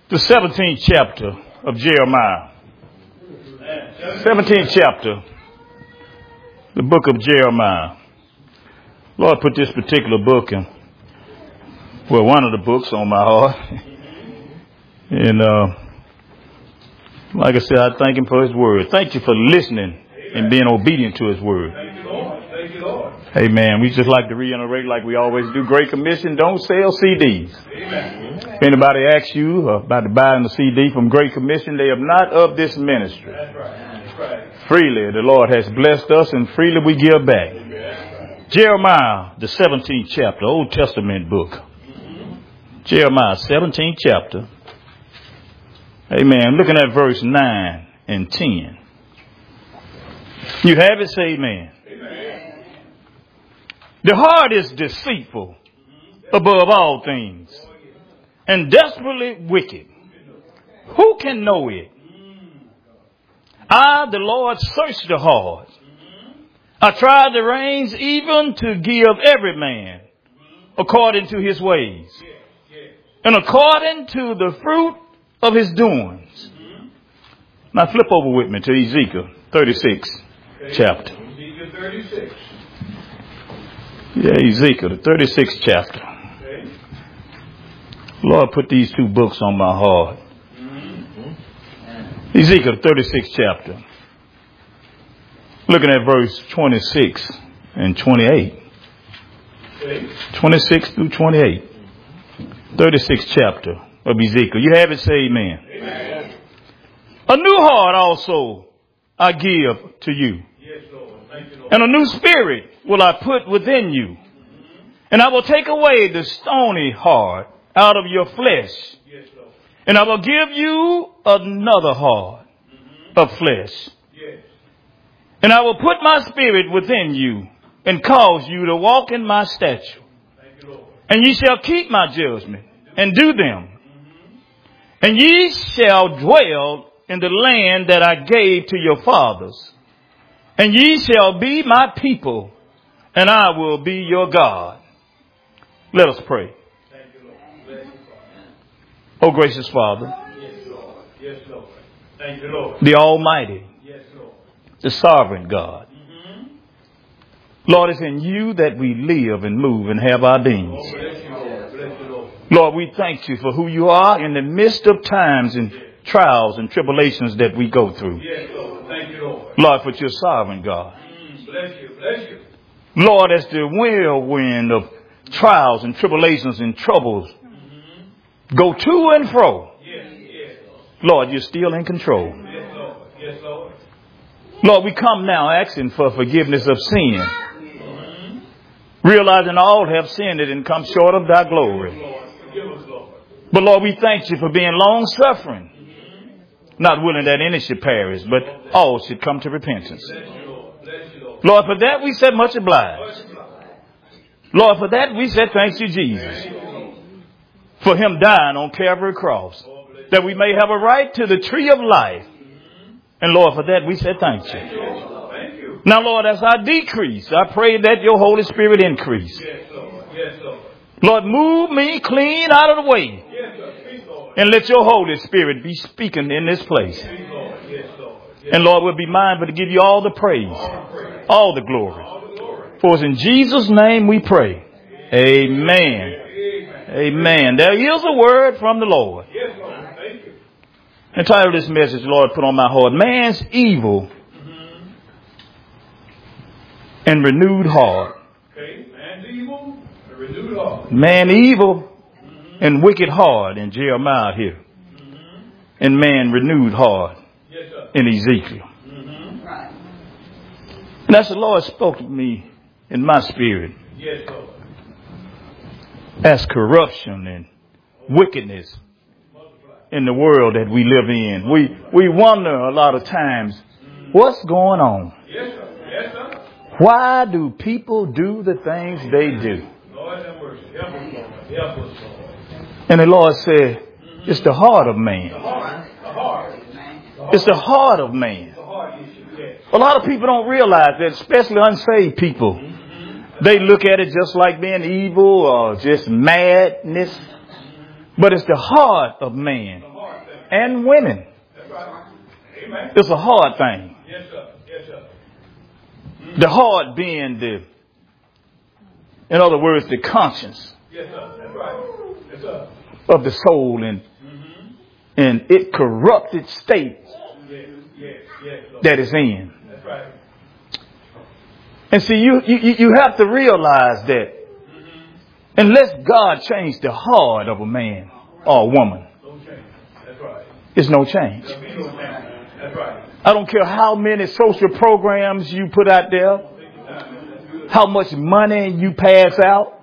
The 17th chapter of Jeremiah. 17th chapter, the book of Jeremiah. Lord put this particular book in, well, one of the books on my heart. And like I said, I thank him for his word. Thank you for listening and being obedient to his word. Thank you, Lord. Thank you, Lord. Amen. We just like to reiterate like we always do. Great Commission, don't sell CDs. Amen. If anybody asks you about buying a CD from Great Commission, they are not of this ministry. That's right. That's right. Freely the Lord has blessed us and freely we give back. Jeremiah, the 17th chapter, Old Testament book. Jeremiah, 17th chapter. Amen. Looking at verse 9 and 10. You have it, say amen. Amen. The heart is deceitful above all things and desperately wicked. Who can know it? I, the Lord, search the heart. I try the reins even to give every man according to his ways and according to the fruit of his doings. Now flip over with me to Ezekiel 36 chapter. Ezekiel 36. Yeah, Ezekiel, the 36th chapter. Okay. Lord put these two books on my heart. Ezekiel, the 36th chapter. Looking at verse 26 and 28. Okay. 26 through 28. 36th chapter of Ezekiel. You have it, say amen. Amen. A new heart also I give to you. Yes, Lord. Thank you, Lord. And a new spirit will I put within you. And I will take away the stony heart out of your flesh. Yes, Lord. And I will give you another heart of flesh. Yes. And I will put my spirit within you and cause you to walk in my statute. Thank you, Lord. And ye shall keep my judgment and do them. And ye shall dwell in the land that I gave to your fathers. And ye shall be my people, and I will be your God. Let us pray. Thank you, Lord. Bless you, Father. O gracious Father, Yes, Lord. Yes, Lord. Thank you, Lord. the Almighty, Yes, Lord. the sovereign God. Lord, it's in you that we live and move and have our beings. Oh, bless you, Lord. Bless you, Lord. Lord, we thank you for who you are in the midst of times and trials and tribulations that we go through. Yes, Lord. Thank you, Lord. Lord, for your sovereign God. Bless you. Bless you. Lord, as the whirlwind of trials and tribulations and troubles go to and fro, Yes, yes. Lord, you're still in control. Yes, Lord. Yes, Lord. Lord, we come now asking for forgiveness of sin, realizing all have sinned and come short of thy glory. Lord, forgive us, Lord. But Lord, we thank you for being long suffering, not willing that any should perish, but all should come to repentance. Bless you, Lord. Bless you, Lord. Lord, for that we said much obliged. Lord, for that we said thanks to Jesus, for him dying on Calvary cross, that we may have a right to the tree of life. And Lord, for that we said thank you. Thank you. Now, Lord, as I decrease, I pray that your Holy Spirit increase. Yes, Lord. Yes, Lord. Lord, move me clean out of the way Yes, Lord. Speak, Lord. and let your Holy Spirit be speaking in this place. Speak, Lord. Yes, Lord. Yes. And Lord, we'll be mindful to give you all the praise, all the glory. All the glory. For it's in Jesus' name we pray. Amen. Amen. Amen. There is a word from the Lord. Yes, Lord. Thank you. The title of this message, the Lord put on my heart, Man's Evil and Renewed Heart. Okay. Man's evil, a renewed heart. Man evil and wicked heart in Jeremiah here. And man renewed heart Yes, sir. in Ezekiel. And as the Lord spoke to me in my spirit, Yes, Lord. as corruption and wickedness in the world that we live in, we wonder a lot of times, what's going on? Yes, sir. Yes, sir. Why do people do the things they do? Lord have mercy. Help us, Lord. Help us, Lord. And the Lord said, it's the heart of man. The heart. The heart. It's the heart of man. The heart issue. Yes. A lot of people don't realize that, especially unsaved people. They look at it just like being evil or just madness. But it's the heart of man and women. That's right. Amen. It's a hard thing. Yes, sir. Yes, sir. The heart being in other words, the conscience Yes, sir. That's right. Yes, sir. of the soul and in its corrupted state Yes, yes, yes, Lord. that it's in. That's right. And see, you have to realize that unless God changed the heart of a man or a woman, No change. That's right. there's no change. There'll be no change. That's right. I don't care how many social programs you put out there, how much money you pass out.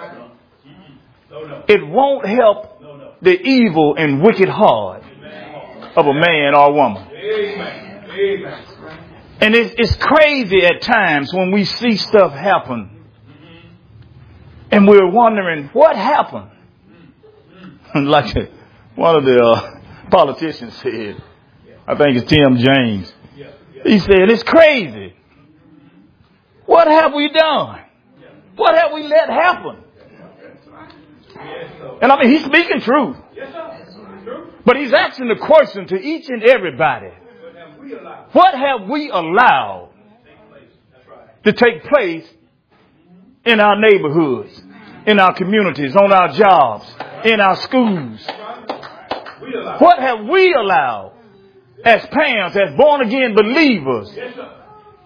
No. It won't help No. the evil and wicked heart of a man or a woman. Amen. Amen. And it's crazy at times when we see stuff happen and we're wondering what happened. Like one of the politicians said, I think it's Tim James. He said, it's crazy. What have we done? What have we let happen? And I mean, he's speaking truth. Yes, sir. True. But he's asking the question to each and everybody. But have we allowed What have we allowed That's right. to take place in our neighborhoods, in our communities, on our jobs, in our schools? We allowed What have we allowed as parents, as born again believers? Yes, sir.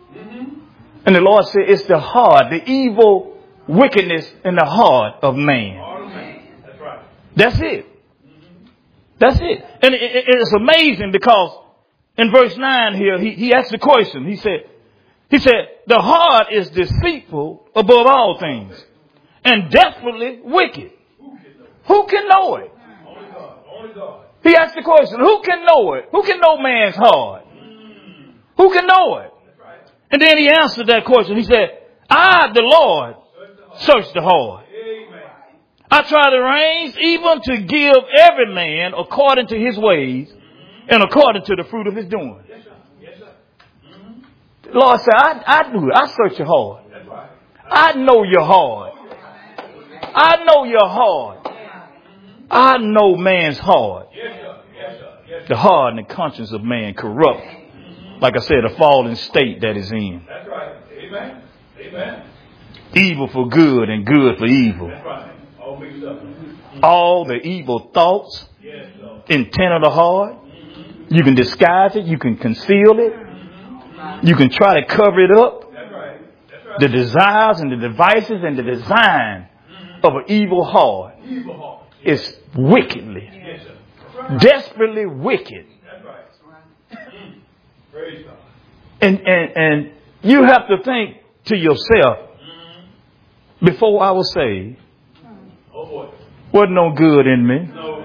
And the Lord said it's the heart, the evil wickedness in the heart of man. All of man. That's right. That's it. That's it. And it's amazing because in verse 9 here, he asked the question. He said, the heart is deceitful above all things and desperately wicked. Who can know it? Only God. Only God. He asked the question, who can know it? Who can know man's heart? Who can know it? That's right. And then he answered that question. He said, I, the Lord, search the heart. Amen. I try the reins even to give every man according to his ways and according to the fruit of his doing. Yes, sir. Yes, sir. The Lord said, I do it. I search your heart. That's right. I know your heart. I know your heart. I know man's heart. Yes, sir. Yes, sir. Yes, sir. The heart and the conscience of man corrupt. Like I said, a fallen state that is in. That's right. Amen. Amen. Evil for good and good for evil. That's right. All mixed up. All the evil thoughts, Yes, Lord. intent of the heart. You can disguise it. You can conceal it. You can try to cover it up. That's right. That's right. The desires and the devices and the design of an evil heart Evil heart. is wickedly, Yes, sir. That's right. desperately wicked. That's right. Praise God. And you have to think to yourself, before I was saved, Oh boy. wasn't no good in me. No.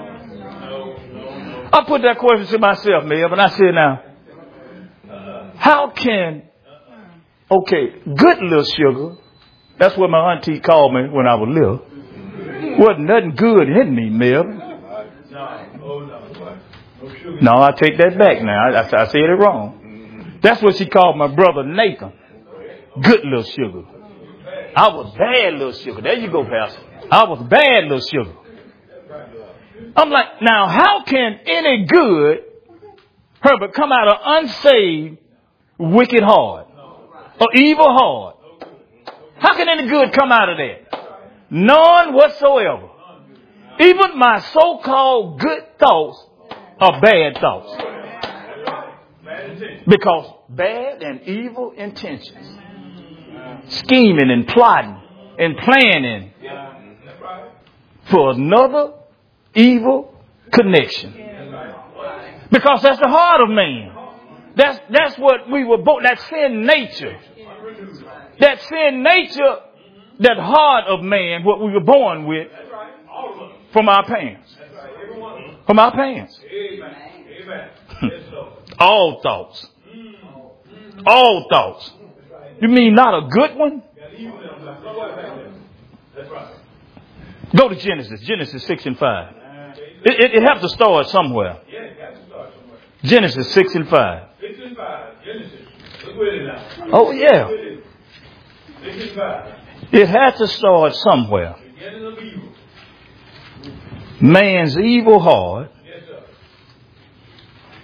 I put that question to myself, Mel, and I said, now, how can, okay, good little sugar, that's what my auntie called me when I was little, wasn't nothing good in me, Mel. No. Oh no. No sugar. No, I take that back now. I said it wrong. That's what she called my brother Nathan. Good little sugar. I was bad little sugar. There you go, Pastor. I was bad little sugar. I'm like, now how can any good, Herbert, come out of unsaved, wicked heart? Or evil heart? How can any good come out of that? None whatsoever. Even my so-called good thoughts are bad thoughts. Bad intention. Because bad and evil intentions, scheming and plotting and planning That's right. for another evil connection. Because that's the heart of man. That's what we were born. That sin nature. That sin nature, that heart of man, what we were born with That's right. All of us. from our parents. That's right. Every one of us. From our parents. Amen. Amen. Yes, Lord. All thoughts. All thoughts. You mean not a good one? Got evil in them. That's right. That's right. Go to Genesis. Genesis 6 and 5. It has to start somewhere. Yeah, got to start somewhere. Genesis 6 and 5. 6 and 5. Genesis. Look with it now. Oh, yeah. 6 and 5. It had to start somewhere. Beginning of evil. Man's evil heart Yes, sir.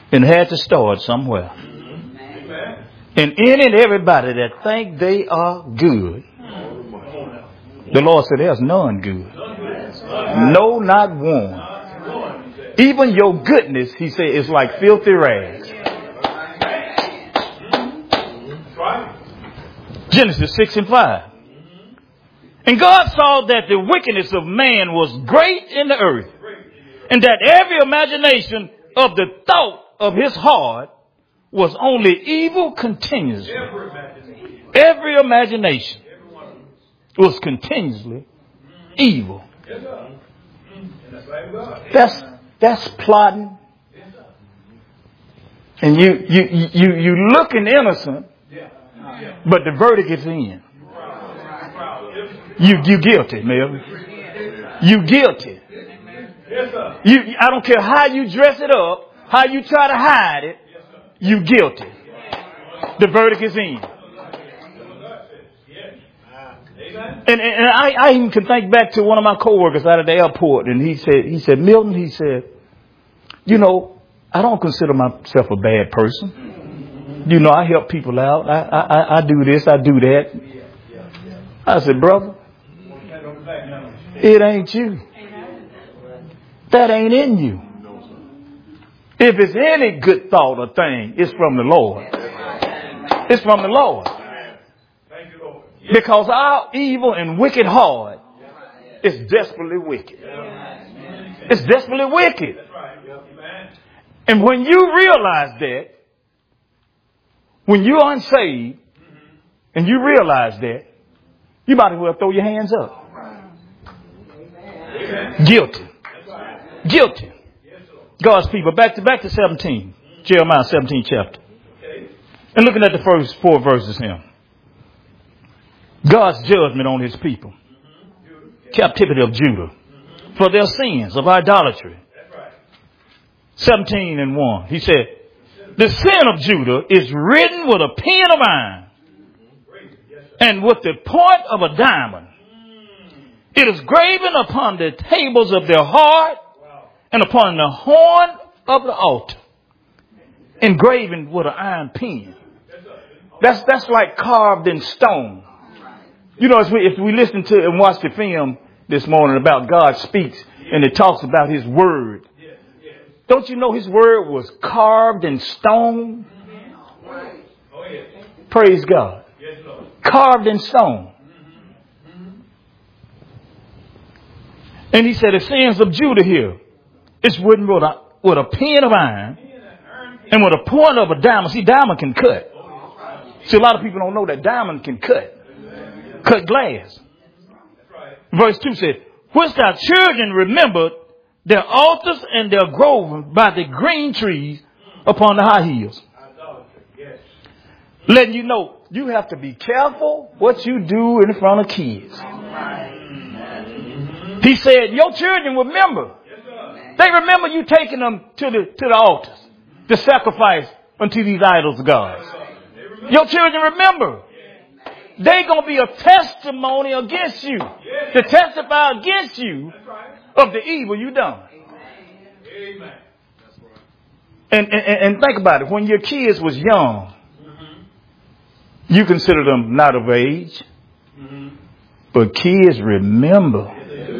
and had to start somewhere. And any and everybody that think they are good, the Lord said there's none good. No, not one. Even your goodness, he said, is like filthy rags. Genesis 6:5. And God saw that the wickedness of man was great in the earth, and that every imagination of the thought of his heart was only evil continuously. Every imagination was continuously evil. That's plotting. And you looking innocent, but the verdict is in. You guilty, Melvin. You guilty. I don't care how you dress it up, how you try to hide it, you guilty. The verdict is in. And I even can think back to one of my coworkers out of the airport, and he said, Milton, he said, you know, I don't consider myself a bad person. You know, I help people out. I do this, I do that. I said, brother, it ain't you. That ain't in you. If it's any good thought or thing, it's from the Lord. It's from the Lord. Because our evil and wicked heart is desperately wicked. It's desperately wicked. And when you realize that, when you're unsaved, and you realize that, you might as well throw your hands up. Guilty. Guilty. God's people. Back to 17. Jeremiah 17 chapter. And looking at the first 4 verses here. God's judgment on his people. Captivity of Judah. For their sins of idolatry. 17:1. He said, the sin of Judah is written with a pen of iron and with the point of a diamond. It is graven upon the tables of their heart and upon the horn of the altar. Engraven with an iron pen. That's like carved in stone. You know, if we listen to and watch the film this morning about God speaks and it talks about his word. Don't you know his word was carved in stone? Praise God. Carved in stone. And he said the sins of Judah here. It's written with a pen of iron and with a point of a diamond. See, diamond can cut. See, a lot of people don't know that diamond can cut. Cut glass. Verse 2 said, which thy children remembered their altars and their groves by the green trees upon the high hills. Letting you know, you have to be careful what you do in front of kids. He said, your children remember. They remember you taking them to the altars to sacrifice unto these idols of God. Your children remember. They're going to be a testimony against you. To testify against you of the evil you done. And think about it. When your kids was young, you consider them not of age. But kids remember.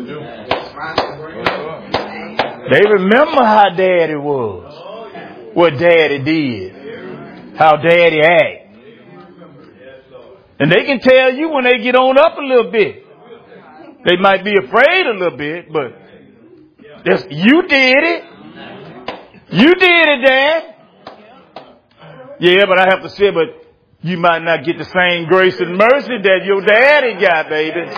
They remember how daddy was. What daddy did. How daddy acted. And they can tell you when they get on up a little bit. They might be afraid a little bit, but you did it. You did it, Dad. Yeah, but I have to say, but you might not get the same grace and mercy that your daddy got, baby.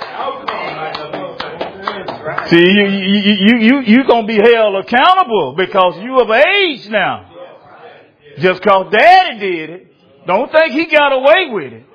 See, you gonna be held accountable because you of age now. Just cause daddy did it, don't think he got away with it.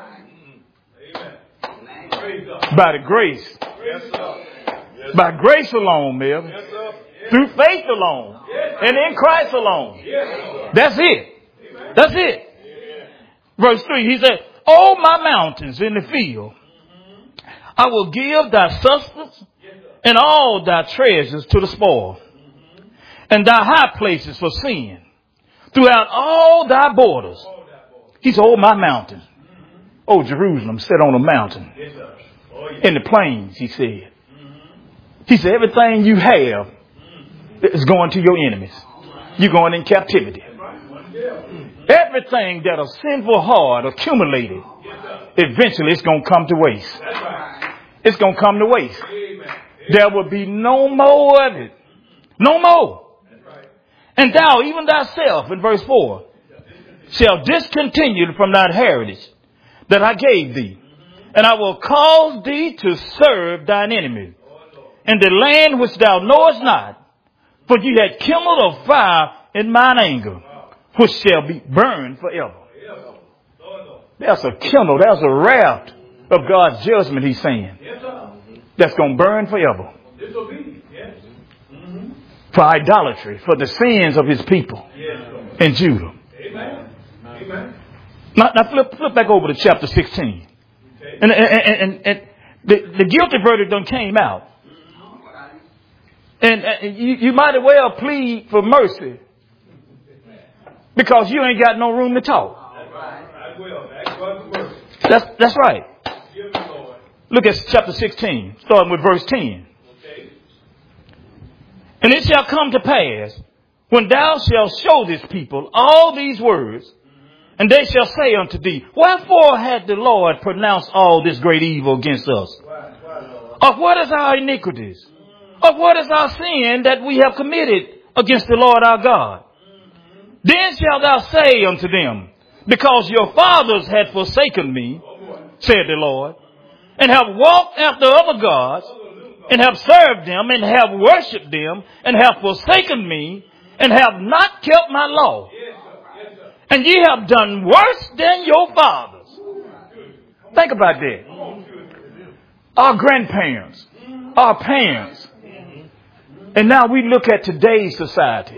By the grace. By grace alone, Melvin. Through faith alone. And in Christ alone. That's it. That's it. Verse 3, he said, O my mountains in the field, I will give thy substance and all thy treasures to the spoil. and thy high places for sin, throughout all thy borders. He said, oh, my mountain. Oh, Jerusalem, sit on a mountain. In the plains, he said. He said, everything you have is going to your enemies. You're going in captivity. Everything that a sinful heart accumulated, eventually it's going to come to waste. It's going to come to waste. There will be no more of it. No more. And thou, even thyself, in verse 4, shall discontinue from thy heritage that I gave thee. And I will cause thee to serve thine enemy in the land which thou knowest not. For you had kindled a fire in mine anger, which shall be burned forever. That's a kindle. That's a raft of God's judgment, he's saying. That's going to burn forever. For idolatry, for the sins of his people in Judah. Now flip back over to chapter 16. And the guilty verdict done came out. And you might as well plead for mercy, because you ain't got no room to talk. That's right. Look at chapter 16, starting with verse 10. And it shall come to pass, when thou shalt show this people all these words, and they shall say unto thee, wherefore hath the Lord pronounced all this great evil against us? Or what is our iniquities? Or what is our sin that we have committed against the Lord our God? Then shalt thou say unto them, because your fathers had forsaken me, said the Lord, and have walked after other gods, and have served them, and have worshipped them, and have forsaken me, and have not kept my law. And ye have done worse than your fathers. Think about that. Our grandparents, our parents. And now we look at today's society.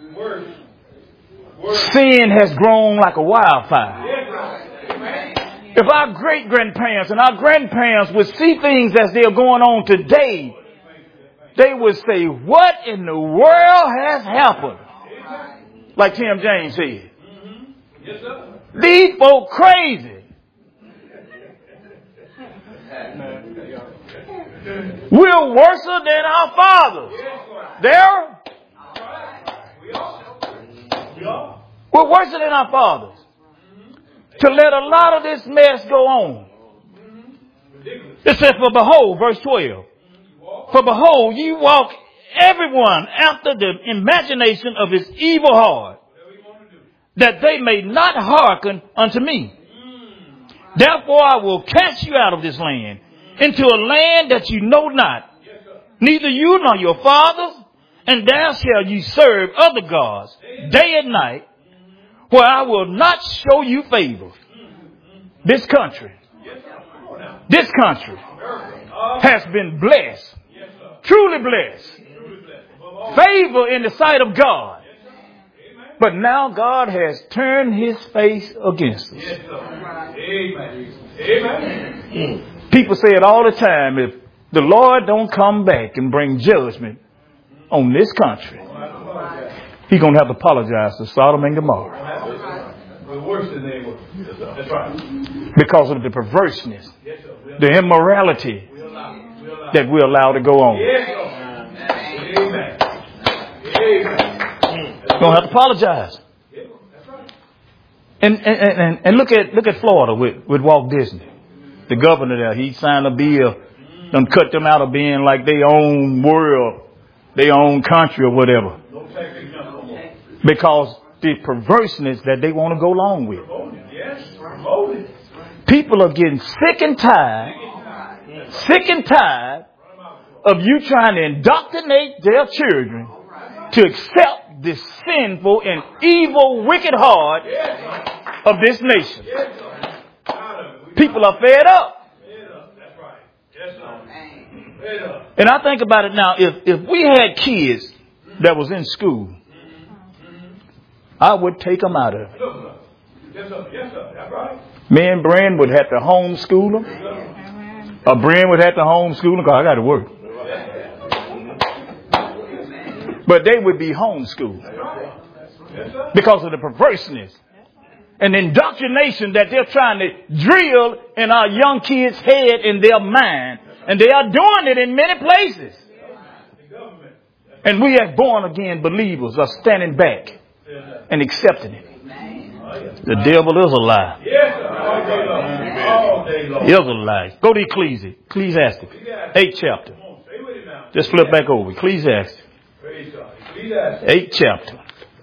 Sin has grown like a wildfire. If our great-grandparents and our grandparents would see things as they're going on today, they would say, what in the world has happened? Like Tim James said. These folk crazy. We're worse than our fathers. We're worse than our fathers. To let a lot of this mess go on. It says, for behold, verse 12. For behold, ye walk everyone after the imagination of his evil heart, that they may not hearken unto me. Therefore I will cast you out of this land, into a land that you know not, neither you nor your fathers, and there shall you serve other gods day and night, where I will not show you favor. This country has been blessed, truly blessed, favor in the sight of God. But now God has turned his face against us. Amen. People say it all the time, if the Lord don't come back and bring judgment on this country, he's going to have to apologize to Sodom and Gomorrah. Worse than they were. That's right. Because of the perverseness, the immorality that we allow to go on. You're going to have to apologize. And look at Florida with Walt Disney. The governor there, he signed a bill, done cut them out of being like their own world, their own country or whatever. Because the perverseness that they want to go along with. People are getting sick and tired of you trying to indoctrinate their children to accept the sinful and evil, wicked heart of this nation. People are fed up. And I think about it now, if we had kids that was in school, I would take them out of it. Me and Bren would have to homeschool them. Or Bren would have to homeschool them because I got to work. but they would be homeschooled because of the perverseness and indoctrination that they're trying to drill in our young kids' head, in their mind. And they are doing it in many places. And we as born again believers are standing back and accepting it. The devil is a lie. Is a lie. Go to Ecclesiastes, 8th chapter. Just flip back over. Ecclesiastes, 8th chapter.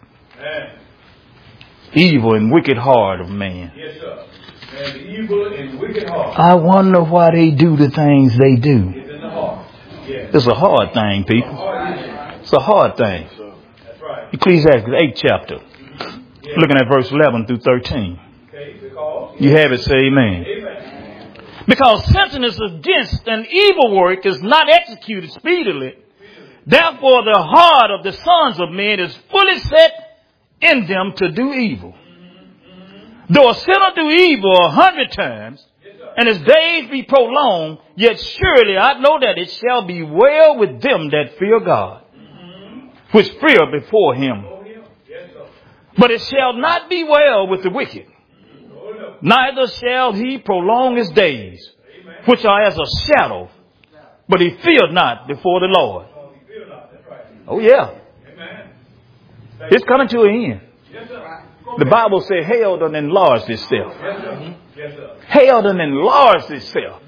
Evil and wicked heart of man. Yes, sir. And the evil and wicked heart. I wonder why they do the things they do. It's in the heart. Yes. It's a hard thing, people. It's a hard thing. That's right. Ecclesiastes 8th chapter. Looking at verse 11 through 13. Okay, because You have it, say amen. amen. Because sentence against an evil work is not executed speedily. Therefore the heart of the sons of men is fully set in them to do evil. Though a sinner do evil 100 times, and his days be prolonged, yet surely I know that it shall be well with them that fear God, which fear before him. But it shall not be well with the wicked, neither shall he prolong his days, which are as a shadow, but he feared not before the Lord. Oh yeah. It's coming to an end. The Bible says hell done enlarged itself. Hell done enlarged itself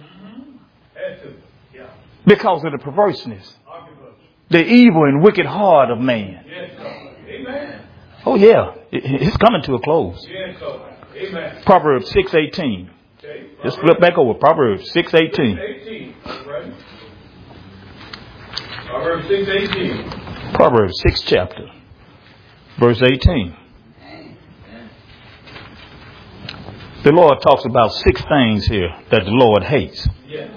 because of the perverseness, the evil and wicked heart of man. Oh yeah, it's coming to a close. Proverbs 6:18. Just flip back over. Proverbs 6:18. Proverbs 6:18. Proverbs 6th chapter, verse 18. The Lord talks about 6 things here that the Lord hates. Yes.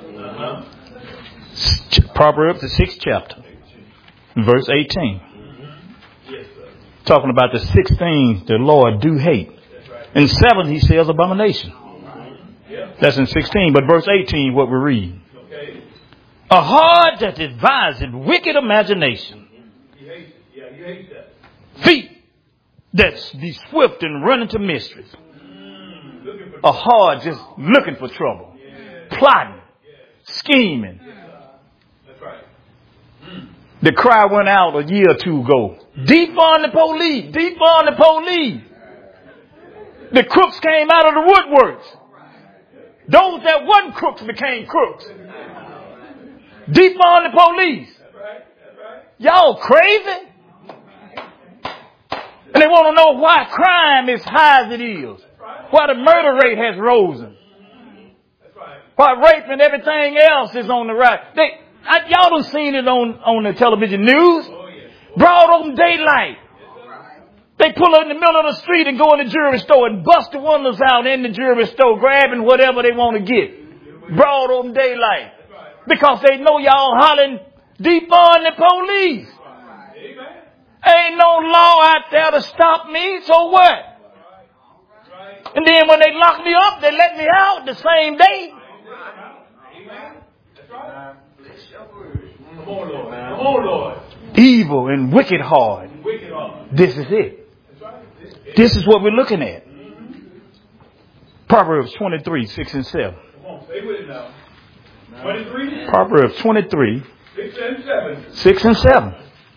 Proverbs, the 6th chapter, verse 18. Yes, sir. Talking about the 6 things the Lord do hate. In 7, he says abomination. That's in 16. But verse 18, what we read. Okay. A heart that devises wicked imagination. He hates it. Yeah, he hates that. Feet that be swift and run into mysteries. A heart just looking for trouble. Plotting. Scheming. That's right. The cry went out a year or 2 ago. Defund the police. Defund the police. The crooks came out of the woodworks. Those that wasn't crooks became crooks. Defund the police. Y'all crazy? And they want to know why crime is high as it is. Why the murder rate has risen. Why rape and everything else is on the rise. Y'all done seen it on the television news. Broad open daylight. They pull up in the middle of the street and go in the jewelry store and bust the windows out in the jewelry store, grabbing whatever they want to get. Broad open daylight. Because they know y'all hollering, defund the police. Ain't no law out there to stop me, so what? And then when they lock me up, they let me out the same day. Come on, Lord. Come on, Lord. Evil and wicked heart. This is it. This is what we're looking at. Proverbs 23, 6 and 7. Come on, stay with it now. 23. Proverbs 23, 6 and 7. 6 and 7.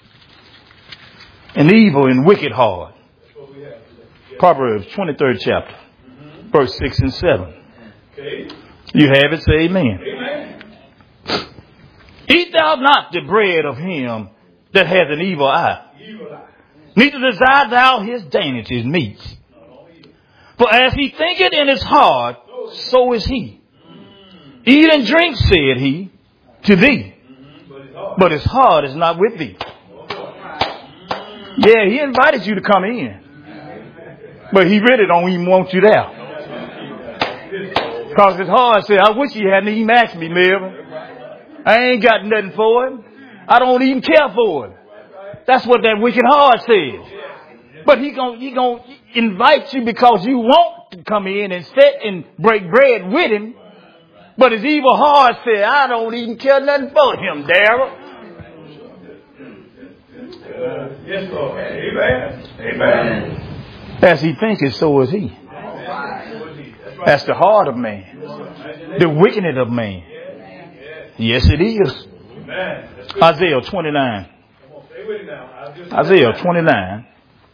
An evil and wicked heart. That's what we have. Proverbs 23rd chapter, verse 6 and 7. Okay. You have it, say amen. Amen. Eat thou not the bread of him that has an evil eye. Evil eye. Neither desire thou his dainties meats. For as he thinketh in his heart, so is he. Eat and drink, said he, to thee. But his heart is not with thee. Yeah, he invited you to come in. But he really don't even want you there. Because his heart said, I wish he hadn't even asked me, Melvin. I ain't got nothing for him. I don't even care for him. That's what that wicked heart says. But he gonna invite you because you want to come in and sit and break bread with him. But his evil heart said, I don't even care nothing for him, Darrell. Yes, Lord. Amen. Amen. As he thinketh, so is he. That's the heart of man. The wickedness of man. Yes, it is. Isaiah 29. Isaiah 29.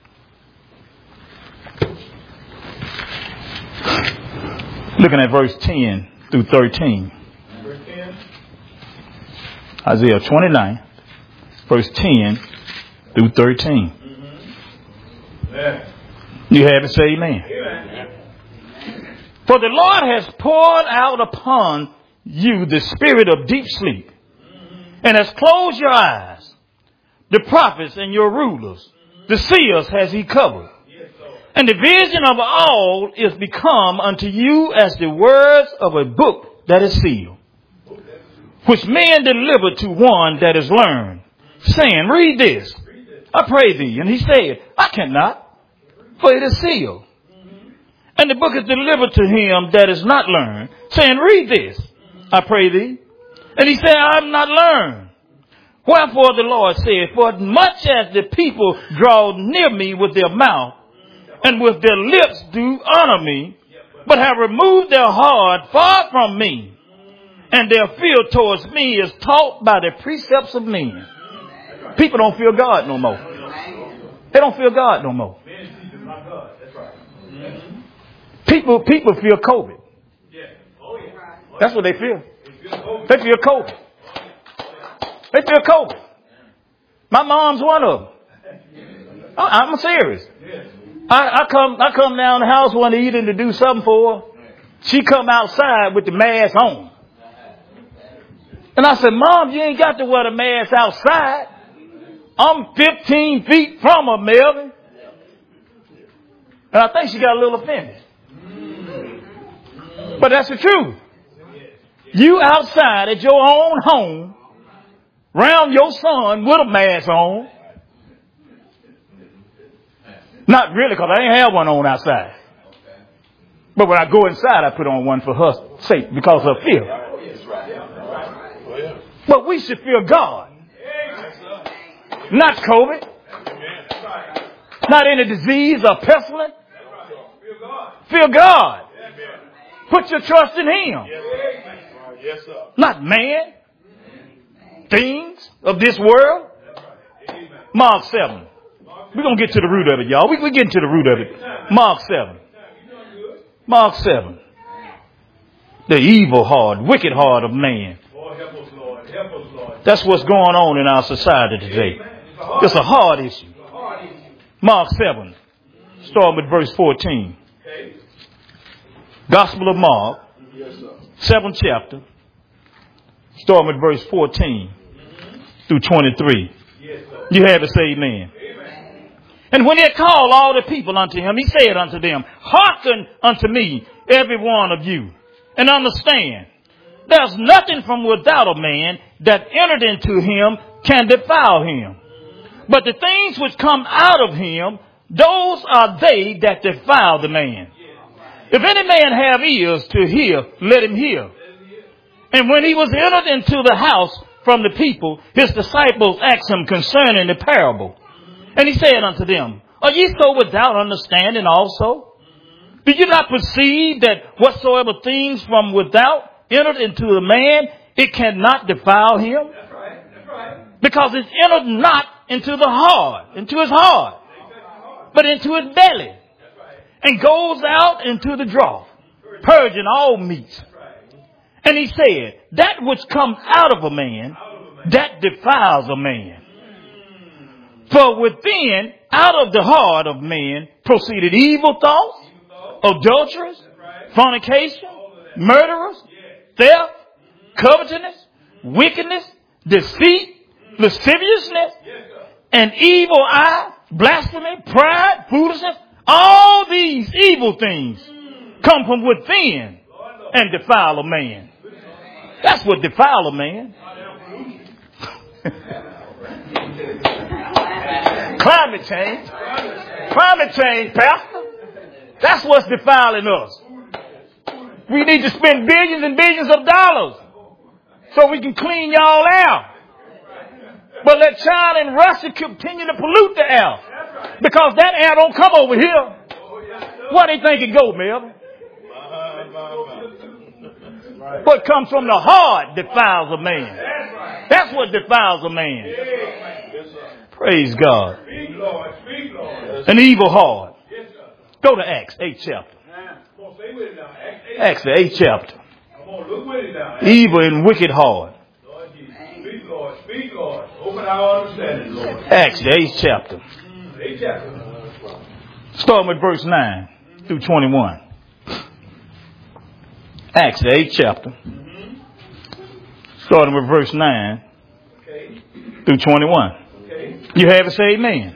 Looking at verse 10 through 13. Isaiah 29, verse 10 through 13. You have it, say amen. For the Lord has poured out upon you the spirit of deep sleep, and has closed your eyes. The prophets and your rulers, the seers has he covered. And the vision of all is become unto you as the words of a book that is sealed, which men deliver to one that is learned, saying, read this, I pray thee. And he said, I cannot, for it is sealed. And the book is delivered to him that is not learned, saying, read this, I pray thee. And he said, I am not learned. Wherefore the Lord said, for as much as the people draw near me with their mouth, and with their lips do honor me, but have removed their heart far from me, and their fear towards me is taught by the precepts of men. People don't fear God no more. They don't fear God no more. People fear COVID. That's what they fear. They fear COVID. They fear COVID. My mom's one of them. I'm serious. I come down the house one evening to do something for her. She come outside with the mask on. And I said, Mom, you ain't got to wear the mask outside. I'm 15 feet from her, Melvin. And I think she got a little offended. But that's the truth. You outside at your own home, round your son with a mask on. Not really, because I ain't have one on outside. But when I go inside, I put on one for her sake because of fear. But we should fear God. Not COVID. Not any disease or pestilence. Fear God. Put your trust in Him. Not man. Things of this world. Mark 7. We're going to get to the root of it, y'all. We're getting to the root of it. Mark 7. Mark 7. The evil heart, wicked heart of man. That's what's going on in our society today. It's a hard issue. Mark 7. Starting with verse 14. Gospel of Mark. 7th chapter. Starting with verse 14 through 23. You have it, say amen. And when he had called all the people unto him, he said unto them, hearken unto me, every one of you, and understand. There's nothing from without a man that entered into him can defile him. But the things which come out of him, those are they that defile the man. If any man have ears to hear, let him hear. And when he was entered into the house from the people, his disciples asked him concerning the parable. And he said unto them, are ye so without understanding also? Do you not perceive that whatsoever things from without entered into a man, it cannot defile him? That's right. Because it's entered not into the heart, into his heart, but into his belly, and goes out into the draught, purging all meats. And he said, that which comes out of a man, that defiles a man. For within, out of the heart of man, proceeded evil thoughts, adulterers, fornication, murderers, theft, covetousness, wickedness, deceit, lasciviousness, an evil eye, blasphemy, pride, foolishness. All these evil things come from within and defile a man. That's what defile a man. Climate change. Climate change, Pastor. That's what's defiling us. We need to spend billions and billions of dollars so we can clean y'all out. But let China and Russia continue to pollute the air. Because that air don't come over here. Where they think it go, Melvin? What comes from the heart defiles a man. That's what defiles a man. Praise God. An evil heart. Go to Acts, 8th chapter. Acts, the 8th chapter. Evil and wicked heart. Acts, the 8th chapter. Starting with verse 9 through 21. Acts, the 8th chapter. Starting with verse 9 through 21. You have it, say amen.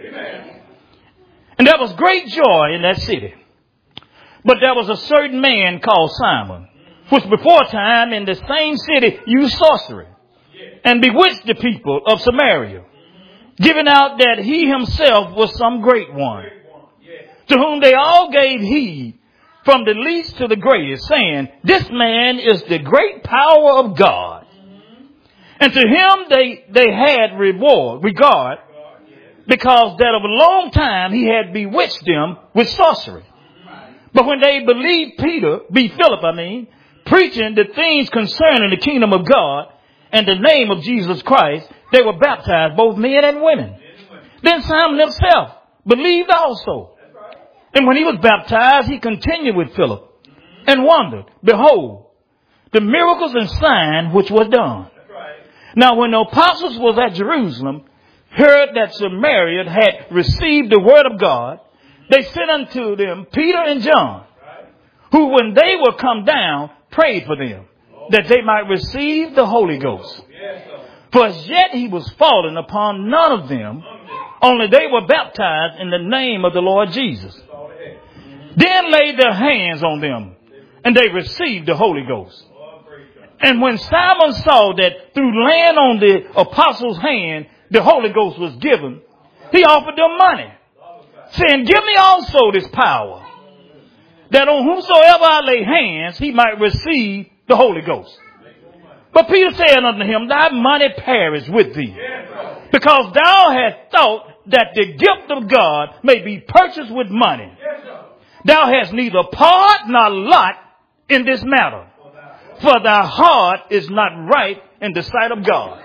And there was great joy in that city. But there was a certain man called Simon, which before time in the same city used sorcery, and bewitched the people of Samaria, giving out that he himself was some great one, to whom they all gave heed, from the least to the greatest, saying, this man is the great power of God. And to him they had regard, because that of a long time he had bewitched them with sorcery. But when they believed Philip, preaching the things concerning the kingdom of God and the name of Jesus Christ, they were baptized, both men and women. Then Simon himself believed also. And when he was baptized, he continued with Philip and wondered, behold, the miracles and signs which were done. Now when the apostles was at Jerusalem, heard that Samaria had received the word of God, they sent unto them Peter and John, who when they were come down, prayed for them, that they might receive the Holy Ghost. For as yet he was fallen upon none of them, only they were baptized in the name of the Lord Jesus. Then laid their hands on them, and they received the Holy Ghost. And when Simon saw that through laying on the apostles' hand, the Holy Ghost was given, he offered them money, saying, give me also this power, that on whomsoever I lay hands, he might receive the Holy Ghost. But Peter said unto him, thy money perish with thee, because thou hast thought that the gift of God may be purchased with money. Thou hast neither part nor lot in this matter, for thy heart is not right in the sight of God.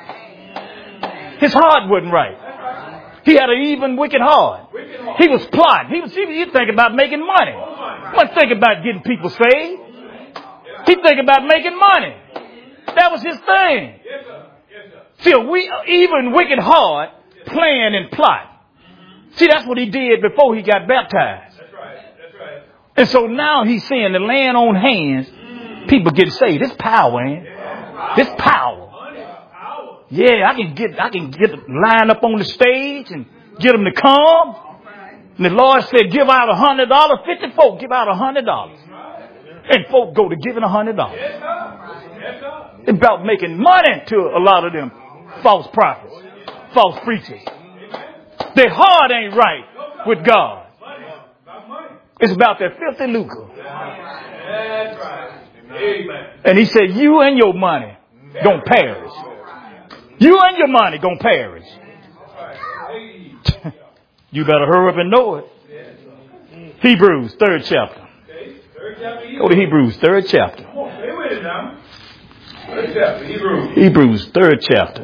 His heart wasn't right. He had an even wicked heart. He was plotting. He was thinking about making money. He wasn't thinking about getting people saved. He thinking about making money. That was his thing. See, even wicked heart, plan and plot. See, that's what he did before he got baptized. And so now he's seeing the laying on hands, people get saved. This power, man. This power. Yeah, I can get line up on the stage and get them to come. And the Lord said, give out $100. 50 folk give out $100. And folk go to giving $100. It's about making money to a lot of them false prophets, false preachers. Their heart ain't right with God. It's about their filthy lucre. And he said, you and your money gonna perish. You and your money gonna perish. You better hurry up and know it. Hebrews, 3rd chapter. Go to Hebrews, 3rd chapter. Hebrews, 3rd chapter.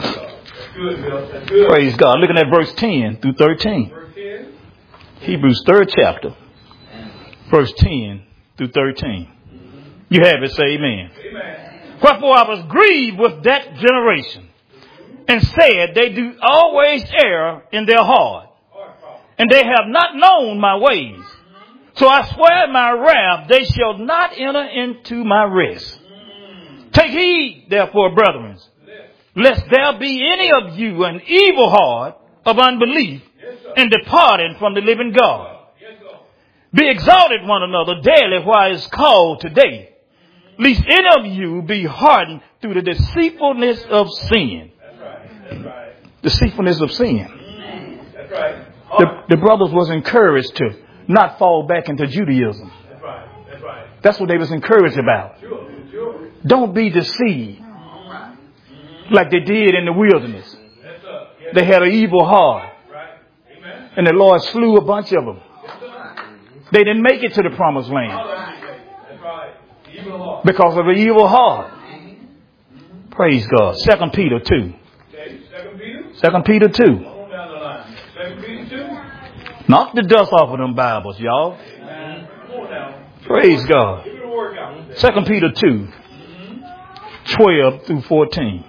Praise God. Looking at verse 10 through 13. Hebrews, 3rd chapter. Verse 10 through 13. You have it, say amen. Wherefore I was grieved with that generation, and said, they do always err in their heart, and they have not known my ways. So I swear in my wrath, they shall not enter into my rest. Take heed, therefore, brethren, lest there be any of you an evil heart of unbelief, and departing from the living God. Be exalted one another daily while it's called today, lest any of you be hardened through the deceitfulness of sin. That's right. Deceitfulness of sin. That's right. The brothers was encouraged to not fall back into Judaism. That's right. That's right. That's what they was encouraged about. Sure. Don't be deceived like they did in the wilderness. They had an evil heart. And the Lord slew a bunch of them. They didn't make it to the promised land because of an evil heart. Praise God. 2 Peter 2. 2 Peter 2. Knock the dust off of them Bibles, y'all. Praise God. 2 Peter 2, 12 through 14.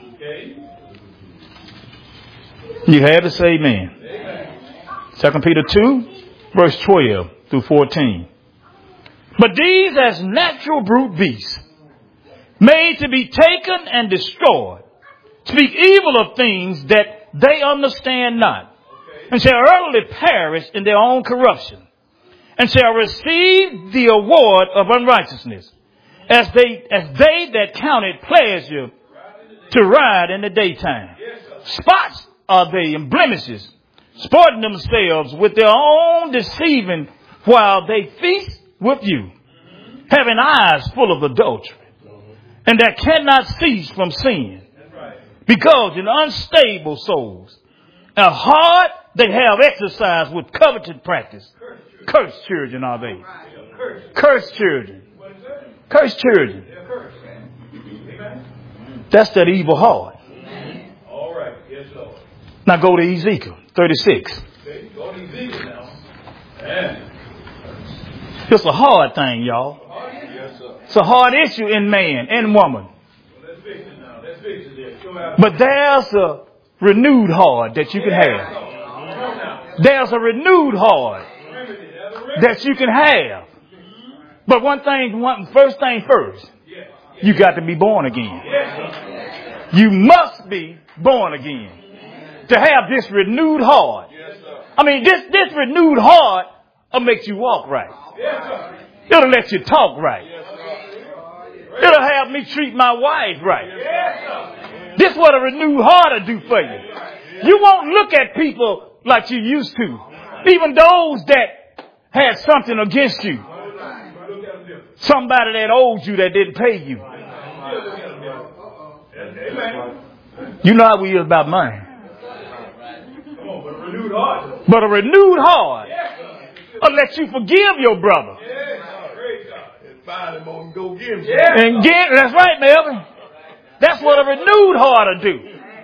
You have to say amen. 2 Peter 2, verse 12 through 14. But these as natural brute beasts, made to be taken and destroyed, speak evil of things that they understand not, and shall utterly perish in their own corruption, and shall receive the award of unrighteousness, as they that count it pleasure to ride in the daytime. Spots are they and blemishes, sporting themselves with their own deceiving while they feast with you, having eyes full of adultery, and that cannot cease from sin, because in unstable souls, a heart they have exercised with coveted practice. Cursed children are they. Cursed children. Cursed children. That's that evil heart. All right. Yes, Lord. Now go to Ezekiel 36. Okay, go to Ezekiel now. Yeah. It's a hard thing, y'all. Yes, sir. It's a hard issue in man and woman. Well, let's fix it now. Let's fix it there. Show out. But there's a renewed heart that you can have. There's a renewed heart that you can have. But first thing first, you got to be born again. You must be born again to have this renewed heart. I mean, this renewed heart will make you walk right. It'll let you talk right. It'll have me treat my wife right. This is what a renewed heart will do for you. You won't look at people like you used to. Even those that had something against you. Somebody that owed you that didn't pay you. You know how we is about money. But a renewed heart will let you forgive your brother. And that's right, Melvin. That's what a renewed heart will do.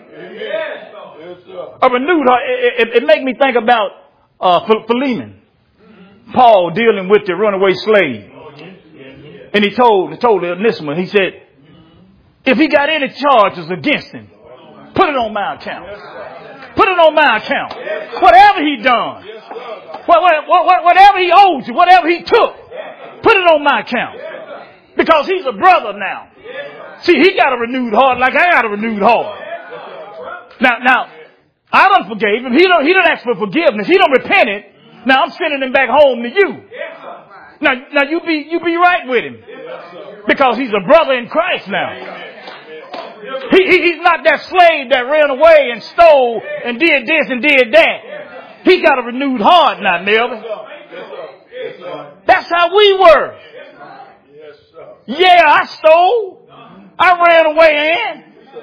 A renewed heart. It make me think about Philemon. Paul dealing with the runaway slave. And he told Onesimus, he said, if he got any charges against him, put it on my account. Put it on my account. Whatever he done. Whatever he owed you, whatever he took, put it on my account. Because he's a brother now. See, he got a renewed heart like I got a renewed heart. Now, I done forgave him. He don't ask for forgiveness. He don't repent it. Now I'm sending him back home to you. Now you be right with him. Because he's a brother in Christ now. He's not that slave that ran away and stole and did this and did that. He got a renewed heart now, Melvin. That's how we were. Yeah, I stole. I ran away and.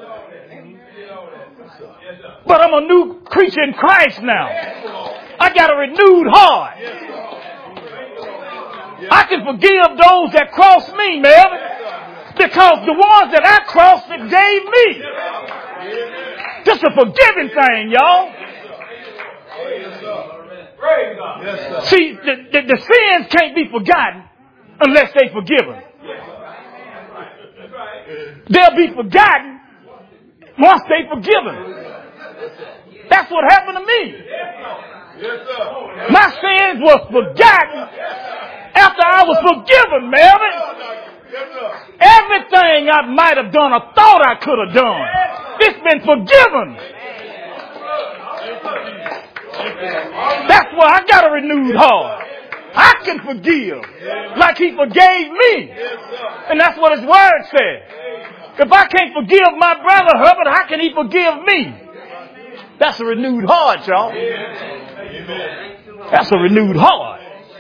But I'm a new creature in Christ now. I got a renewed heart. I can forgive those that cross me, Melvin. Because the ones that I crossed it gave me. Just a forgiving thing, y'all. See, the sins can't be forgotten unless they forgiven. They'll be forgotten once they forgiven. That's what happened to me. My sins was forgotten after I was forgiven, Melvin. Everything I might have done or thought I could have done, it's been forgiven. That's why I got a renewed heart. I can forgive like he forgave me. And that's what his word said. If I can't forgive my brother Herbert, how can he forgive me? That's a renewed heart, y'all. That's a renewed heart.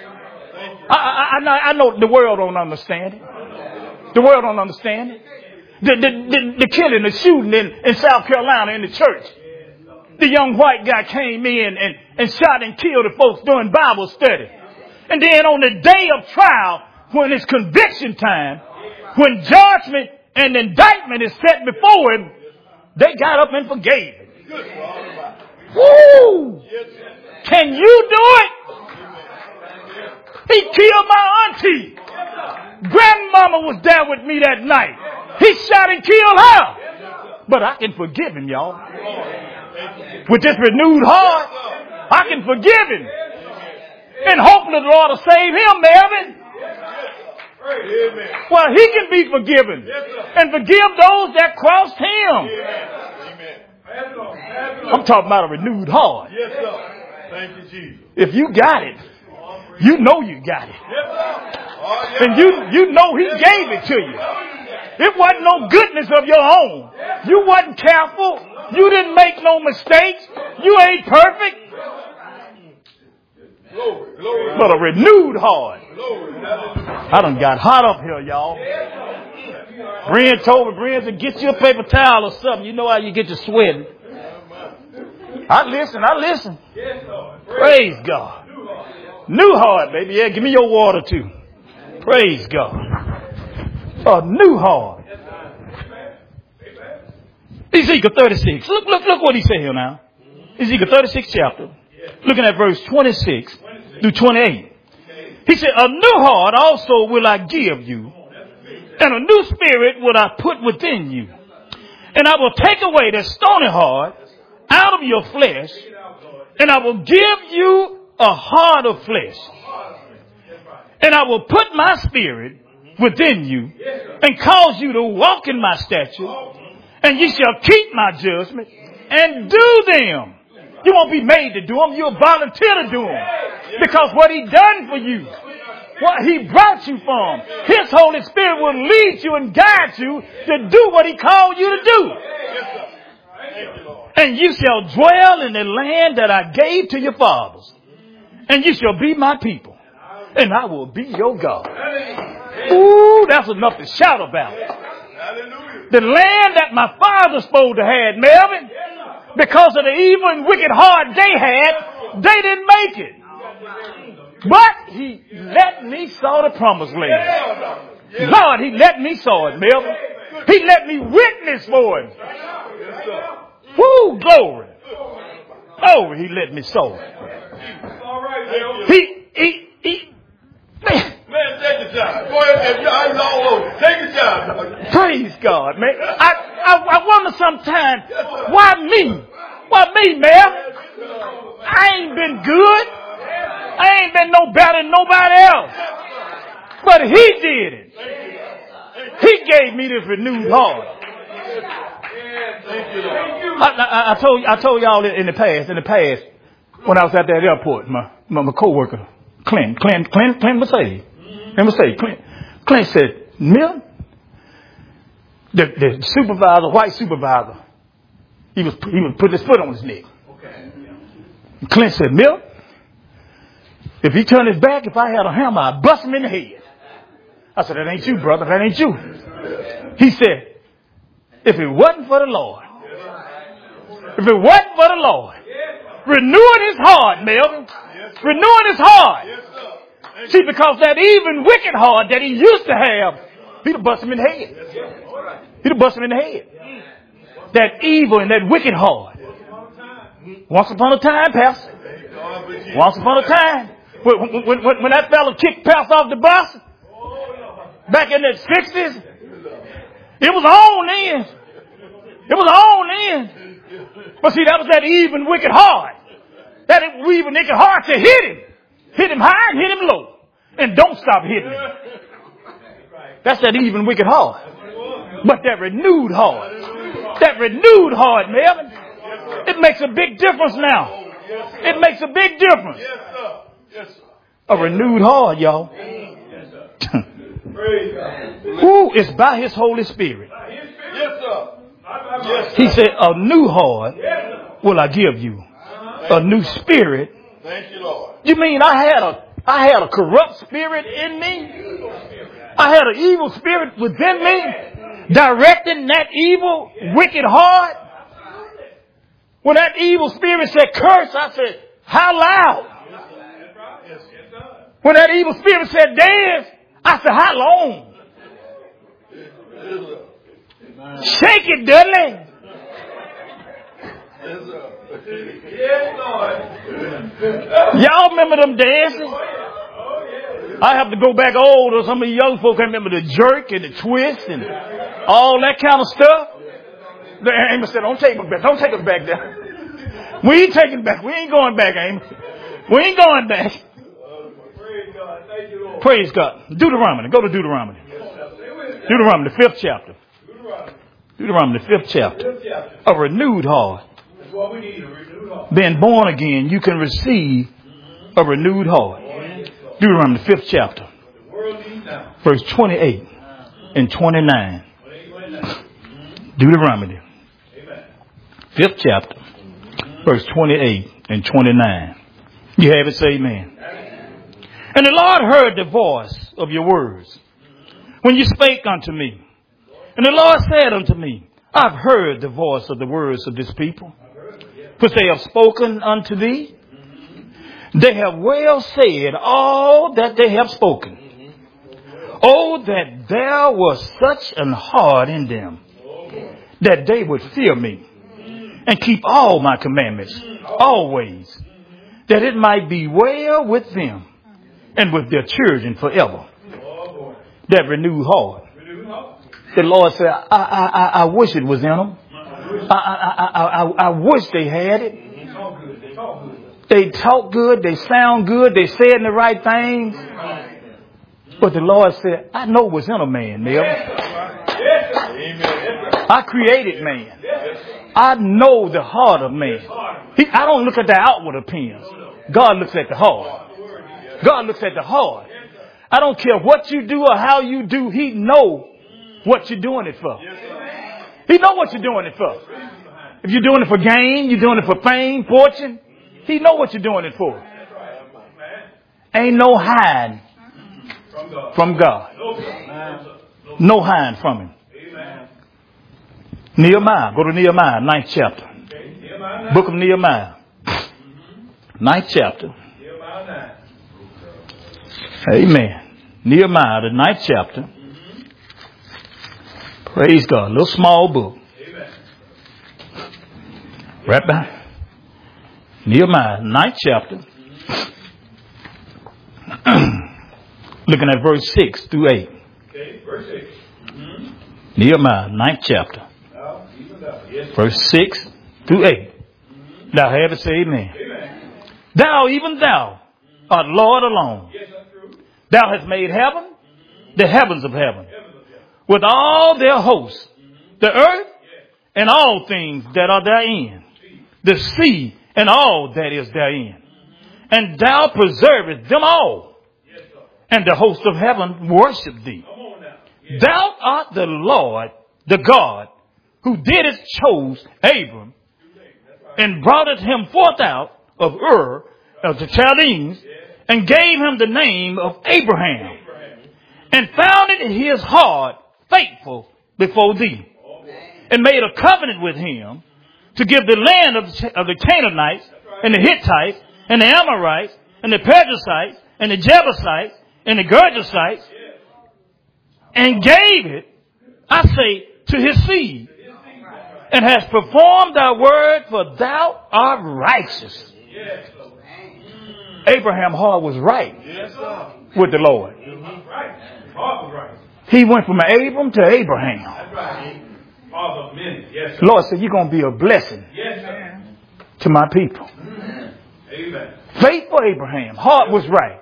I know the world don't understand it. The world don't understand it. The killing, the shooting in South Carolina in the church. the young white guy came in and shot and killed the folks during Bible study. And then on the day of trial, when it's conviction time, when judgment and indictment is set before him, they got up and forgave him. Woo! Can you do it? He killed my auntie. Grandmama was there with me that night. He shot and killed her. But I can forgive him, y'all. With this renewed heart, I can forgive him. And hopefully the Lord will save him, Melvin. Well, he can be forgiven. And forgive those that crossed him. I'm talking about a renewed heart. Thank you, Jesus. If you got it, you know you got it. And you know he gave it to you. It wasn't no goodness of your own. You wasn't careful. You didn't make no mistakes. You ain't perfect. But a renewed heart. I done got hot up here, y'all. Brent told me, Brent said, get you a paper towel or something. You know how you get your sweating. I listen. Praise God. New heart, baby. Yeah, give me your water too. Praise God. A new heart. Ezekiel 36. Look what he said here now. Ezekiel 36 chapter. Looking at verse 26 through 28. He said, a new heart also will I give you, and a new spirit will I put within you. And I will take away the stony heart out of your flesh, and I will give you a heart of flesh. And I will put my spirit within you, and cause you to walk in my statutes, and you shall keep my judgment and do them. You won't be made to do them. You'll volunteer to do them. Because what he done for you, what he brought you from, his Holy Spirit will lead you and guide you to do what he called you to do. And you shall dwell in the land that I gave to your fathers. And you shall be my people. And I will be your God. Ooh, that's enough to shout about. The land that my fathers supposed to have, Melvin, because of the evil and wicked heart they had, they didn't make it. But he let me saw the promised land. Lord, he let me saw it, Melvin. He let me witness for it. Woo, glory. Oh, he let me saw it. Man, take your time. Go ahead. I'm all over. Take your time. Praise God, man. I wonder sometimes, why me? Why me, man? I ain't been good. I ain't been no better than nobody else. But he did it. He gave me this renewed heart. I told y'all in the past, when I was at that airport, my co-worker, Clint Mercedes. Clint said, Mill, the supervisor, white supervisor, he was putting his foot on his neck. And Clint said, Mill, if he turned his back, if I had a hammer, I'd bust him in the head. I said, that ain't you, brother. That ain't you. He said, if it wasn't for the Lord, renewing his heart, Melvin, renewing his heart. See, because that even wicked heart that he used to have, he'd have bust him in the head. That evil and that wicked heart. Once upon a time, Pastor. Once upon a time. When that fella kicked Pastor off the bus, back in the 60s, it was on then. But see, that was that even wicked heart. That even wicked heart to hit him. Hit him high and hit him low. And don't stop hitting him. That's that even wicked heart. But that renewed heart, Melvin, it makes a big difference now. It makes a big difference. A renewed heart, y'all. Who is by his Holy Spirit. He said, a new heart will I give you. A new spirit. Thank you, Lord. You mean I had a corrupt spirit in me? I had an evil spirit within me, directing that evil, wicked heart? When that evil spirit said curse, I said, how loud? When that evil spirit said dance, I said, how long? Shake it, Dudley. Y'all remember them dances? I have to go back old, or some of you young folk can remember the jerk and the twist and all that kind of stuff. Amos said, don't take us back. Don't take us back there. We ain't taking back. We ain't going back, Amos. We ain't going back. Praise God. Deuteronomy. Go to Deuteronomy. Deuteronomy, the 5th chapter. Deuteronomy, the 5th chapter. A renewed heart. Being born again, you can receive a renewed heart. Deuteronomy, the 5th chapter. Verse 28 and 29. Deuteronomy, 5th chapter. Verse 28 and 29. You have it, say amen. And the Lord heard the voice of your words when you spake unto me. And the Lord said unto me, I've heard the voice of the words of this people, which they have spoken unto thee. They have well said all that they have spoken. Oh, that there was such an heart in them, that they would fear me and keep all my commandments always, that it might be well with them and with their children forever. That renewed heart. The Lord said, I wish it was in them. I wish they had it. They talk good. They sound good. They saying the right things. But the Lord said, I know what's in a man, Neil. I created man. I know the heart of man. I don't look at the outward appearance. God looks at the heart. God looks at the heart. I don't care what you do or how you do. He knows what you're doing it for. He knows what you're doing it for. If you're doing it for gain, you're doing it for fame, fortune, He knows what you're doing it for. Ain't no hiding from God. No hiding from Him. Nehemiah. Go to Nehemiah, 9th chapter. Book of Nehemiah. 9th chapter. Amen. Nehemiah, the 9th chapter. Praise God. A little small book. Right behind. Nehemiah, 9th chapter. Looking at verse 6 through 8. Verse 6. Nehemiah, 9th chapter. Verse 6 through 8. Thou have it, say amen. Thou, even thou, art Lord alone. Thou hast made heaven, the heavens of heaven, with all their hosts, the earth and all things that are therein, the sea and all that is therein. And thou preservest them all, and the host of heaven worship thee. Thou art the Lord, the God, who didst chose Abram, and broughtest him forth out of Ur of the Chaldeans, and gave him the name of Abraham, and found it in his heart faithful before thee, and made a covenant with him to give the land of the Canaanites, and the Hittites, and the Amorites, and the Perizzites, and the Jebusites, and the Girgashites, and gave it, I say, to his seed, and has performed thy word, for thou art righteous. Abraham's heart was right with the Lord. He went from Abram to Abraham. The Lord said, you're going to be a blessing to my people. Faithful Abraham. Heart was right.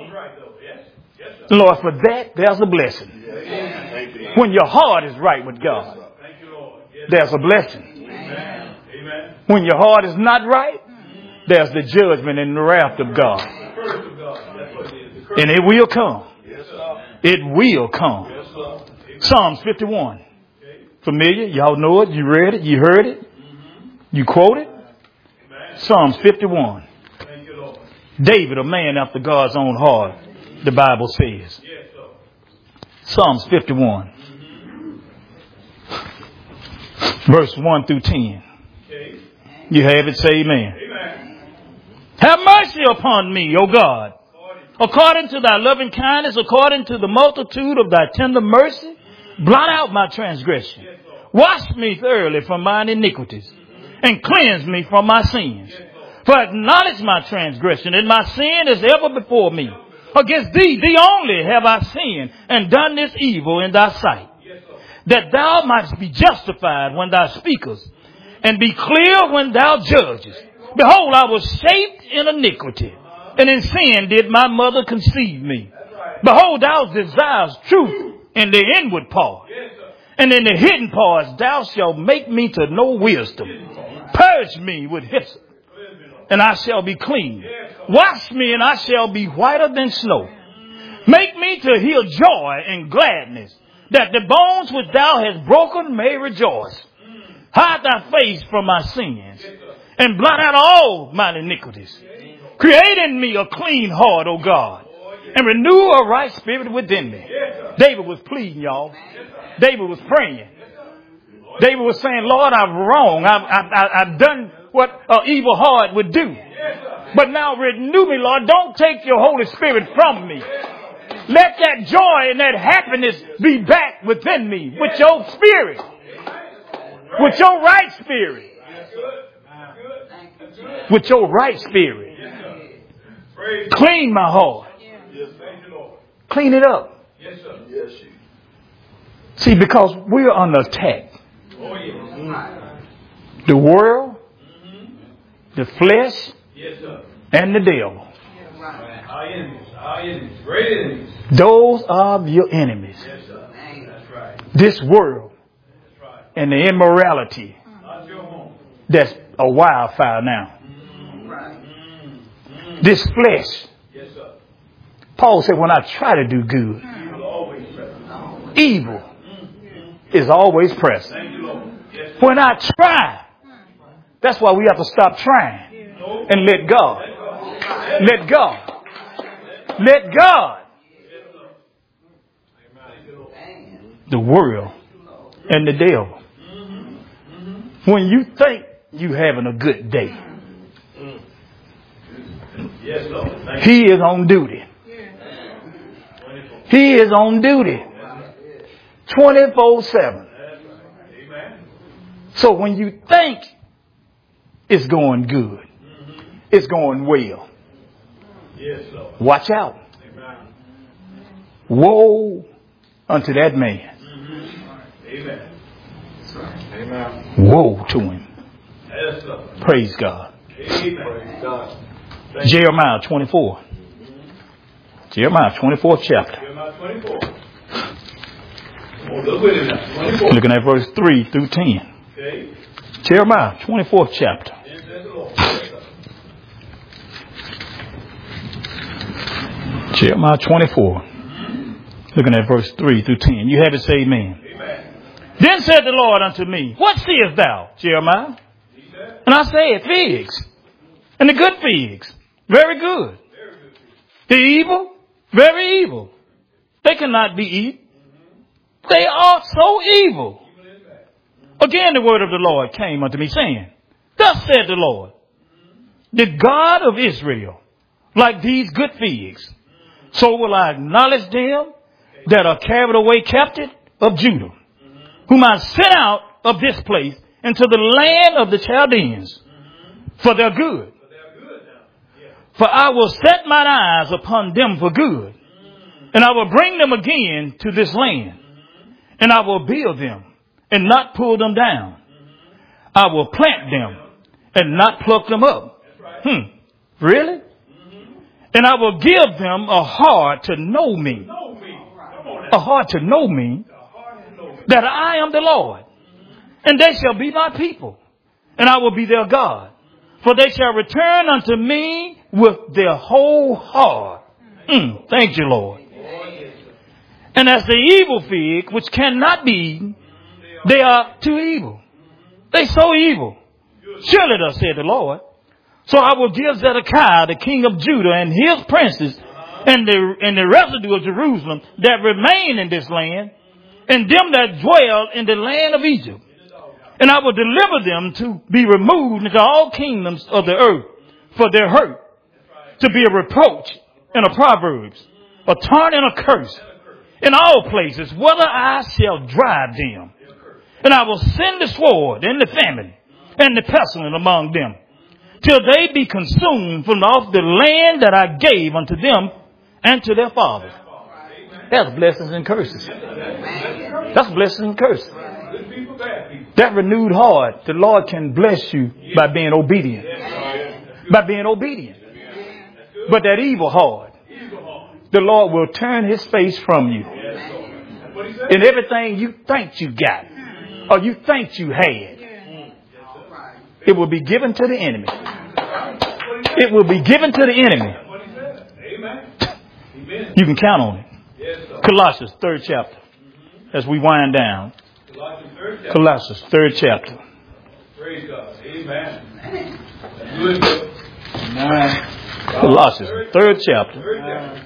Lord, for that, there's a blessing. When your heart is right with God, there's a blessing. When your heart is not right, there's the judgment and the wrath of God. And it will come. It will come. Psalms 51. Familiar? Y'all know it. You read it. You heard it. You quote it. Psalms 51. David, a man after God's own heart, the Bible says. Psalms 51. Verse 1 through 10. You have it, say amen. Have mercy upon me, O God, according to thy loving kindness, according to the multitude of thy tender mercy. Blot out my transgression. Wash me thoroughly from mine iniquities and cleanse me from my sins. For acknowledge my transgression, and my sin is ever before me. Against thee, thee only, have I sinned and done this evil in thy sight, that thou mightst be justified when thou speakest, and be clear when thou judgest. Behold, I was shaped in iniquity, and in sin did my mother conceive me. Behold, thou desirest truth in the inward part, and in the hidden parts thou shalt make me to know wisdom. Purge me with hyssop, and I shall be clean. Wash me, and I shall be whiter than snow. Make me to hear joy and gladness, that the bones which thou hast broken may rejoice. Hide thy face from my sins, and blot out all mine iniquities. Create in me a clean heart, O God, and renew a right spirit within me. David was pleading, y'all. David was praying. David was saying, Lord, I'm wrong. I've done what an evil heart would do. But now renew me, Lord. Don't take your Holy Spirit from me. Let that joy and that happiness be back within me with your spirit. With your right spirit. With your right spirit. Clean my heart. Clean it up. See, because we're under attack. The world, the flesh, and the devil. Those are your enemies. This world and the immorality that's a wildfire now. This flesh. Paul said, when I try to do good, evil is always present. When I try, that's why we have to stop trying and let God. Let God. Let God. The world and the devil. When you think you're having a good day, he is on duty. He is on duty 24/7. So when you think it's going good, it's going well, watch out. Woe unto that man. Woe to him. Praise God. Jeremiah 24. Jeremiah 24th chapter. Looking at verse 3 through 10. Jeremiah 24th chapter. Jeremiah 24. Looking at verse 3 through 10. You have it, say amen. Then said the Lord unto me, what seest thou, Jeremiah? And I said, figs. And the good figs. Very good. The evil, very evil. They cannot be eaten. They are so evil. Again the word of the Lord came unto me, saying, thus said the Lord, the God of Israel, like these good figs, so will I acknowledge them that are carried away captive of Judah, whom I sent out of this place into the land of the Chaldeans, for their good. For I will set mine eyes upon them for good, and I will bring them again to this land, and I will build them and not pull them down. I will plant them and not pluck them up. Really? And I will give them a heart to know me. A heart to know me, that I am the Lord. And they shall be my people, and I will be their God. For they shall return unto me with their whole heart. Thank you, Lord. And as the evil fig, which cannot be eaten, they are too evil. They so evil. Surely thus said the Lord. So I will give Zedekiah, the king of Judah, and his princes, and the residue of Jerusalem that remain in this land, and them that dwell in the land of Egypt, And I will deliver them to be removed into all kingdoms of the earth for their hurt, to be a reproach and a proverbs, a taunt and a curse in all places, whether I shall drive them. And I will send the sword and the famine and the pestilence among them, till they be consumed from off the land that I gave unto them and to their fathers. That's blessings and curses. That's blessings and curses. That renewed heart, the Lord can bless you by being obedient. By being obedient. But that evil heart, the Lord will turn his face from you. And everything you think you got, or you think you had, it will be given to the enemy. It will be given to the enemy. You can count on it. Colossians 3rd chapter. As we wind down. Colossians 3rd chapter. Praise God. Amen. Colossians 3rd chapter.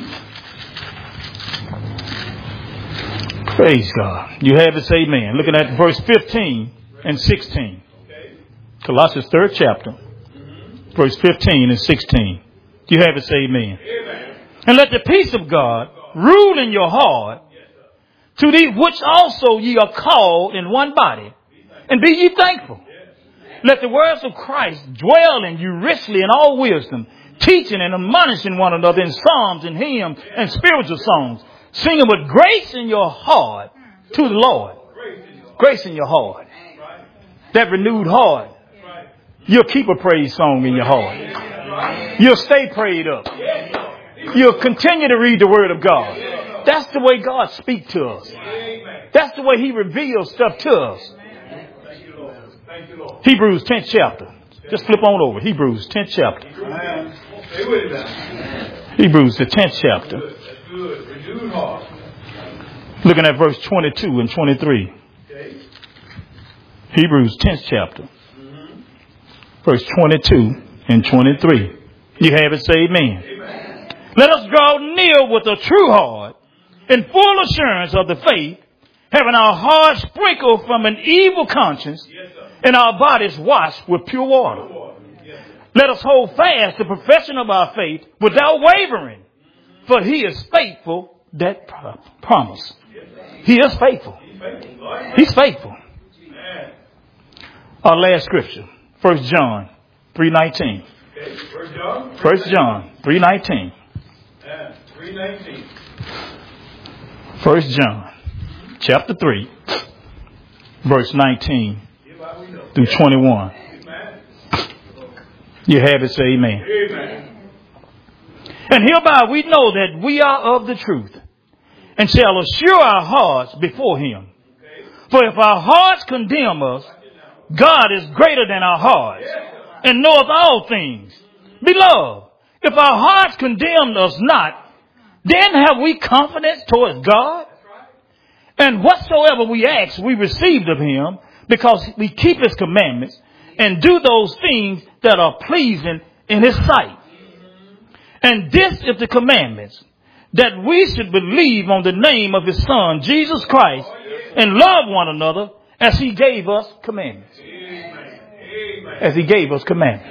Praise God. You have it, say amen. Looking at verse 15 and 16. Colossians 3rd chapter. Verse 15 and 16. You have it, say amen. And let the peace of God rule in your heart, to the which also ye are called in one body, and be ye thankful. Let the words of Christ dwell in you richly in all wisdom, teaching and admonishing one another in psalms and hymns and spiritual songs, singing with grace in your heart to the Lord. Grace in your heart. That renewed heart. You'll keep a praise song in your heart. You'll stay prayed up. You'll continue to read the Word of God. That's the way God speaks to us. That's the way He reveals stuff to us. Hebrews 10th chapter. Just flip on over. Hebrews 10th chapter. Hebrews the 10th chapter. Looking at verse 22 and 23. Hebrews 10th chapter. Verse 22 and 23. You have it, say amen. Let us draw near with a true heart in full assurance of the faith, having our hearts sprinkled from an evil conscience and our bodies washed with pure water. Let us hold fast the profession of our faith without wavering, for He is faithful that promise. He is faithful. He's faithful. Our last scripture, 1 John 3:19. 1 John 3:19. 1 John chapter 3, verse 19 through 21. You have it, say amen. And hereby we know that we are of the truth, and shall assure our hearts before Him. For if our hearts condemn us, God is greater than our hearts, and knoweth all things. Beloved, if our hearts condemn us not, then have we confidence towards God? And whatsoever we ask, we received of Him, because we keep His commandments and do those things that are pleasing in His sight. And this is the commandments, that we should believe on the name of His Son, Jesus Christ, and love one another as He gave us commandments. As He gave us commandments.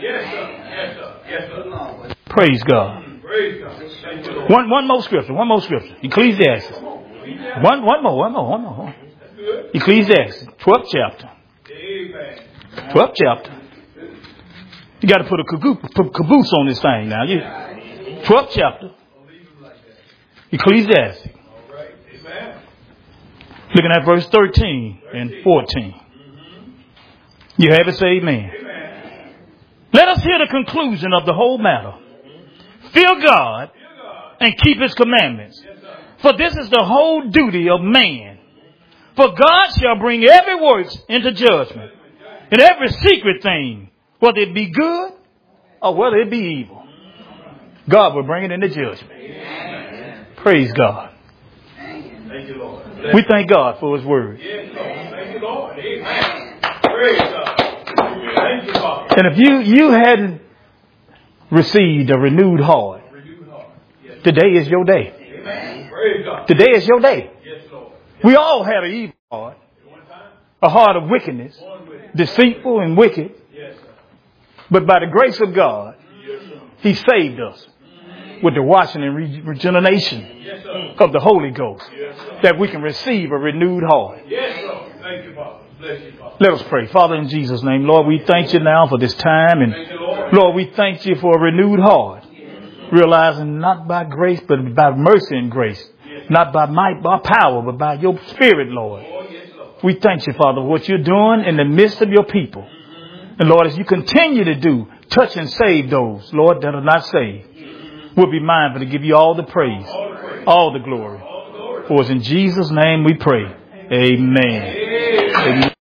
Praise God. One more scripture. Ecclesiastes. One more. Ecclesiastes, 12th chapter. 12th chapter. You got to put a caboose on this thing now. 12th chapter. Ecclesiastes. Looking at verse 13 and 14. You have it, say amen. Let us hear the conclusion of the whole matter. Fear God and keep His commandments. For this is the whole duty of man. For God shall bring every work into judgment, and every secret thing, whether it be good or whether it be evil. God will bring it into judgment. Amen. Praise God. Thank you, Lord. We thank God for His word. Yes, thank you, Lord. Amen. Praise God. Thank you, Father. And if you hadn't received a renewed heart, today is your day. Amen. Today is your day. Yes, Lord. We all had an evil heart. a heart of wickedness, deceitful and wicked. But by the grace of God, He saved us with the washing and regeneration of the Holy Ghost, that we can receive a renewed heart. Let us pray. Father, in Jesus' name, Lord, we thank you now for this time. And Lord, we thank you for a renewed heart, realizing not by grace, but by mercy and grace, not by might, by power, but by your Spirit, Lord. We thank you, Father, for what you're doing in the midst of your people. And Lord, as you continue to do, touch and save those, Lord, that are not saved. We'll be mindful to give you all the praise, all the glory. For it's in Jesus' name we pray. Amen. Amen.